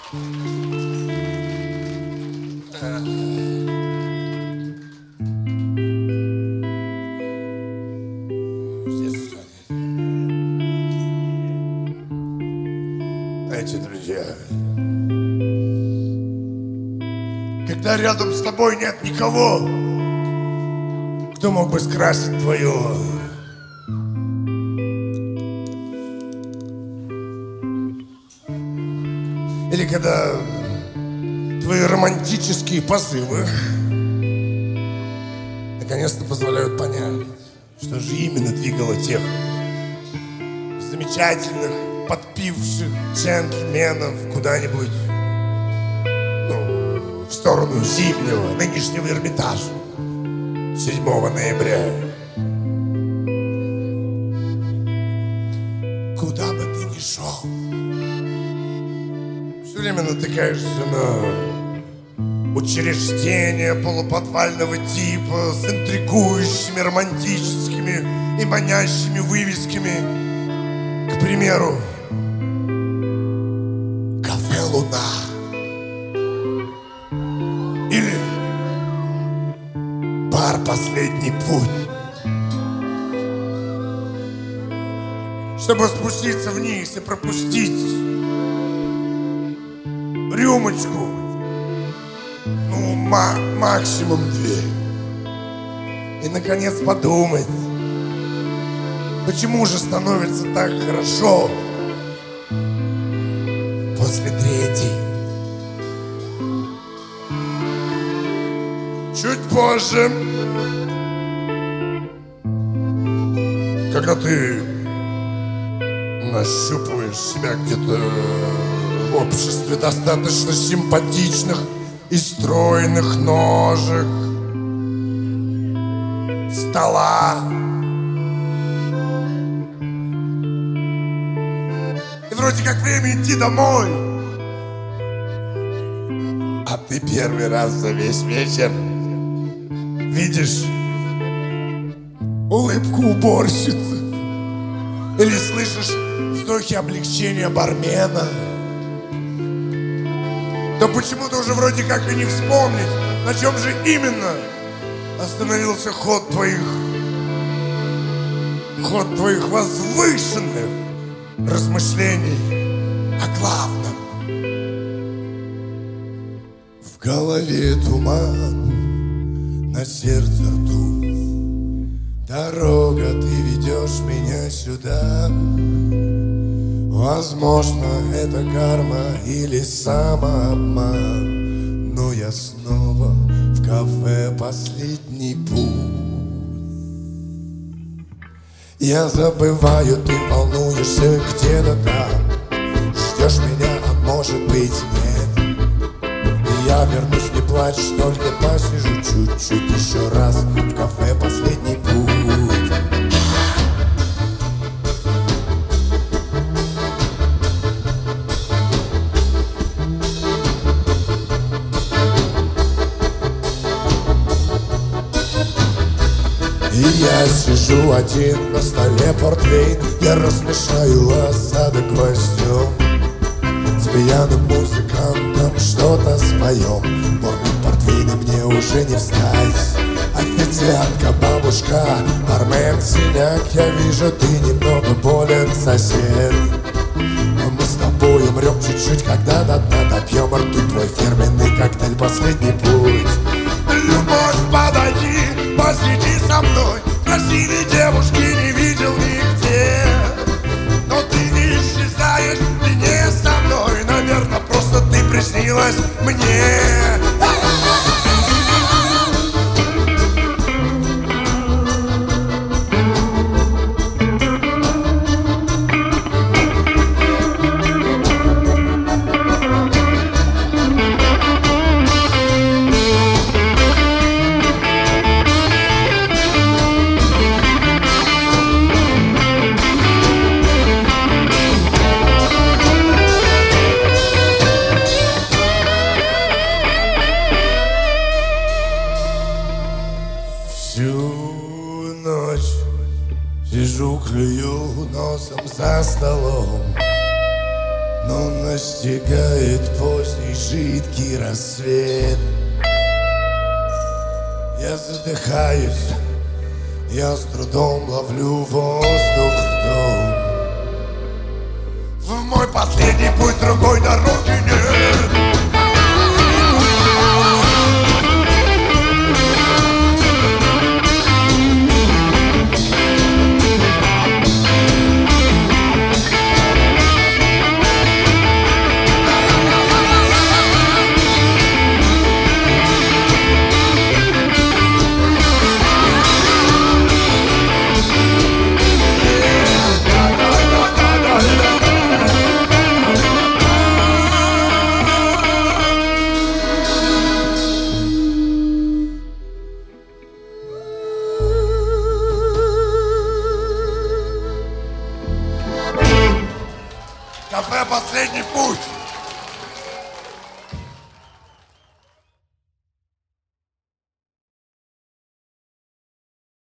Знаете, друзья, когда рядом с тобой нет никого, кто мог бы скрасить твое или когда твои романтические позывы наконец-то позволяют понять, что же именно двигало тех замечательных, подпивших джентльменов куда-нибудь, в сторону Зимнего, нынешнего Эрмитажа, 7 ноября. Куда бы ты ни шел, все время натыкаешься на учреждения полуподвального типа с интригующими, романтическими и манящими вывесками. К примеру, кафе «Луна» или бар «Последний путь». Чтобы спуститься вниз и пропустить рюмочку, максимум 2. И, наконец, подумать, почему же становится так хорошо после 3-й. Чуть позже, когда ты нащупываешь себя где-то в обществе достаточно симпатичных и стройных ножек, стола, и вроде как время идти домой, а ты первый раз за весь вечер видишь улыбку уборщицы или слышишь вздохи облегчения бармена, то почему-то уже вроде как и не вспомнить, на чем же именно остановился ход твоих возвышенных размышлений о главном. В голове туман, на сердце ртуть, дорога, ты ведешь меня сюда. Возможно, это карма или самообман, но я снова в кафе «Последний путь». Я забываю, ты волнуешься где-то там, ждешь меня, а может быть нет. Я вернусь, не плачь, только посижу чуть-чуть еще раз в кафе «Последний путь». И я сижу один на столе портвейн, я размешаю осадок гвоздем. С пьяным музыкантом что-то споем, бурным портвейном мне уже не встать. Официантка, бабушка, бармен, синяк, я вижу, ты немного болен, сосед. Но мы с тобой умрем чуть-чуть, когда до дна допьем ртуть твой фирменный коктейль «Последний путь». Любовь, подойди, посиди со мной, красивой девушки не видел нигде. Но ты не исчезаешь, ты не со мной, наверное, просто ты приснилась мне. Всю ночь сижу, клюю носом за столом, но настигает поздний жидкий рассвет. Я задыхаюсь, я с трудом ловлю воздух ртом. В мой последний путь другой